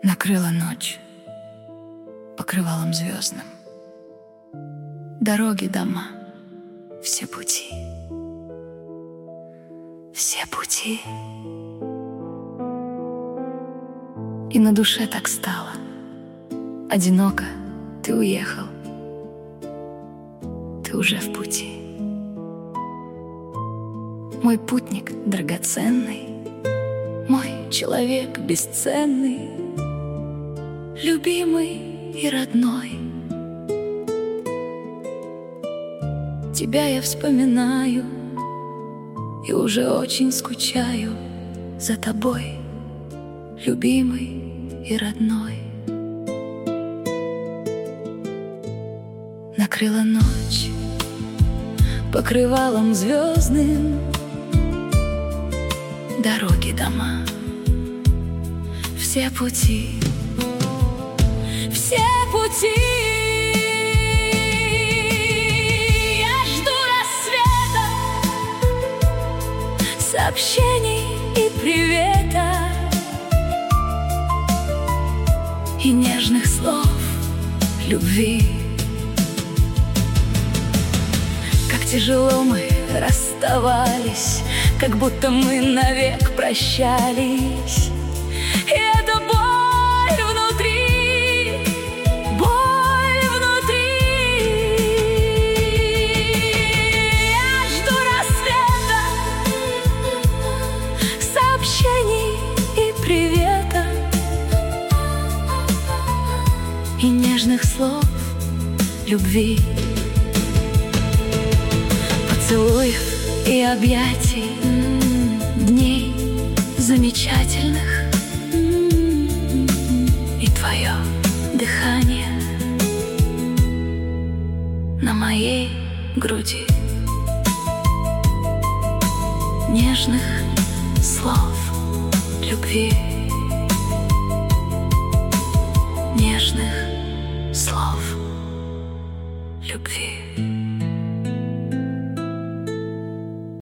Накрыла ночь покрывалом звездным. Дороги, дома, все пути. Все пути. И на душе так стало. Одиноко ты уехал. Ты уже в пути. Мой путник драгоценный, мой человек бесценный, любимый и родной. Тебя я вспоминаю и уже очень скучаю за тобой, любимый и родной. Накрыла ночь покрывалом звездным. Дороги, дома, все пути. Все пути. Я жду рассвета, сообщений и привета, и нежных слов любви. Как тяжело мы расставались, как будто мы навек прощались. И это боль внутри, боль внутри. Я жду рассвета, сообщений и привета, и нежных слов любви, поцелуев и объятий, дней замечательных, и твое дыхание на моей груди, нежных слов любви, нежных слов любви.